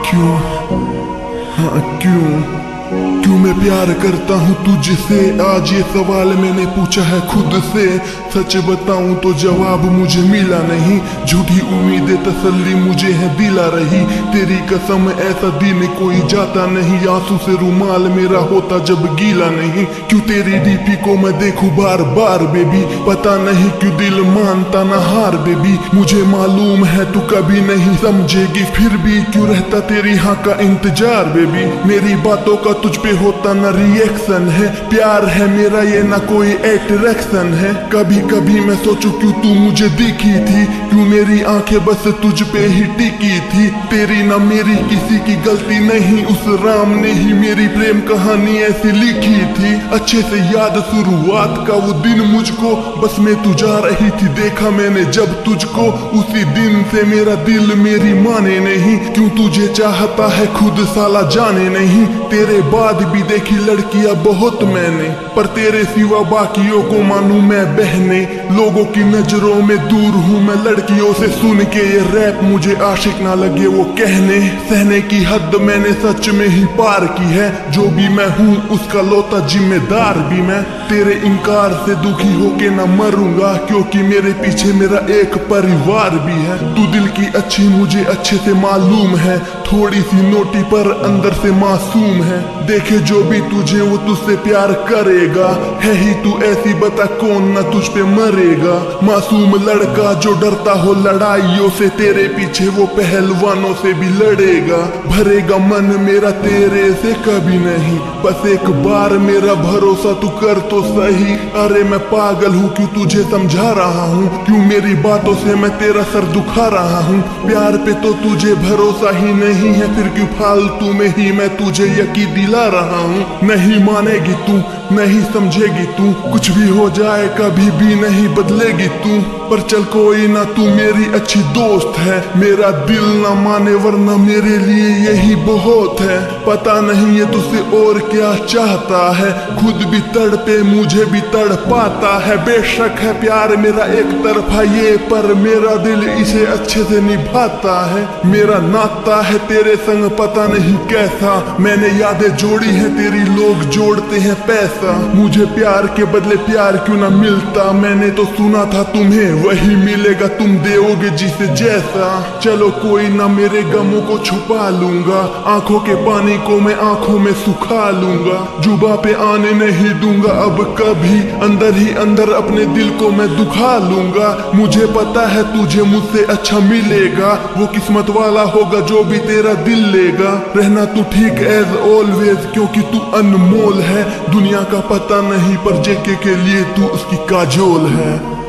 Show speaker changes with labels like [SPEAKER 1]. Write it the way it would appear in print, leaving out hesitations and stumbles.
[SPEAKER 1] क्यों, हाँ क्यों मैं प्यार करता हूँ तुझसे, आज ये सवाल मैंने पूछा है खुद से। सच बताऊं तो जवाब मुझे मिला नहीं, झूठी उम्मीदें तसल्ली मुझे है दिला रही। तेरी कसम ऐसा दिन कोई जाता नहीं, आंसू से रुमाल मेरा होता जब गीला नहीं। क्यों तेरी डीपी को मैं देखूं बार बार बेबी, पता नहीं क्यों दिल मानता ना हार बेबी। मुझे मालूम है तू कभी नहीं समझेगी, फिर भी क्यों रहता तेरी हाँ का इंतजार बेबी। मेरी बातों का तुझ पे होता ना रिएक्शन है, प्यार है मेरा ये ना कोई अट्रैक्शन है। कभी कभी मैं सोचूं क्यों तू मुझे दिखी थी, क्यों मेरी आंखें बस तुझ पे ही टिकी थी। तेरी ना मेरी किसी की गलती नहीं, उस राम ने ही मेरी प्रेम कहानी ऐसी लिखी थी। अच्छे से याद शुरुआत का वो दिन मुझको, बस में तू जा रही थी देखा मैंने जब तुझको। उसी दिन से मेरा दिल मेरी माने नहीं, क्यों तुझे चाहता है खुद साला जाने नहीं। तेरे बाद भी देखी लड़कियां बहुत मैंने, पर तेरे सिवा बाकियों को मानूं मैं बहने। लोगों की नजरों में दूर हूँ मैं लड़कियों से, सुन के ये रैप मुझे आशिक ना लगे वो कहने। सहने की हद मैंने सच में ही पार की है, जो भी मैं हूँ उसका लौता जिम्मेदार भी मैं। तेरे इनकार से दुखी होके ना मरूंगा, क्योंकि मेरे पीछे मेरा एक परिवार भी है। तू दिल की अच्छी मुझे अच्छे से मालूम है, थोड़ी सी नोटी पर अंदर से मासूम है। देखे जो भी तुझे वो तुझसे प्यार करेगा, है ही तू ऐसी बता कौन ना तुझ पे मरेगा। मासूम लड़का जो डरता हो लड़ाइयों से, तेरे पीछे वो पहलवानों से भी लड़ेगा। भरेगा मन मेरा तेरे से कभी नहीं, बस एक बार मेरा भरोसा तू कर तो सही। अरे मैं पागल हूँ क्यों तुझे समझा रहा हूँ, क्यों मेरी बातों से मैं तेरा सर दुखा रहा हूँ। प्यार पे तो तुझे भरोसा ही नहीं है, फिर क्यों फालतू में ही मैं तुझे यकीन दिला रहा हूँ। नहीं मानेगी तू, नहीं समझेगी तू, कुछ भी हो जाए कभी भी नहीं बदलेगी तू। पर चल कोई ना, तू मेरी अच्छी दोस्त है। मेरा दिल ना माने वरना मेरे लिए यही बहुत है। पता नहीं ये तुझसे और क्या चाहता है, खुद भी तड़पे मुझे भी तड़ पाता है। बेशक है प्यार मेरा एक तरफा ये, पर मेरा दिल इसे अच्छे से निभाता है। मेरा नाता है तेरे संग पता नहीं कैसा, मैंने यादें जोड़ी है तेरी लोग जोड़ते हैं पैसा। मुझे प्यार के बदले प्यार क्यों ना मिलता, मैंने तो सुना था तुम्हें वही मिलेगा तुम दोगे जिसे जैसा। चलो कोई ना मेरे गमों को छुपा लूंगा, आंखों के पानी को मैं आंखों में सुखा लूंगा। जुबा पे आने नहीं दूंगा अब कभी, अंदर ही अंदर अपने दिल को मैं दुखा लूंगा। मुझे पता है तुझे मुझसे अच्छा मिलेगा, वो किस्मत वाला होगा जो भी तेरा दिल लेगा। रहना तू ठीक एज ऑलवेज, क्योंकि तू अनमोल है। दुनिया का पता नहीं पर जेके के लिए तू उसकी काजोल है।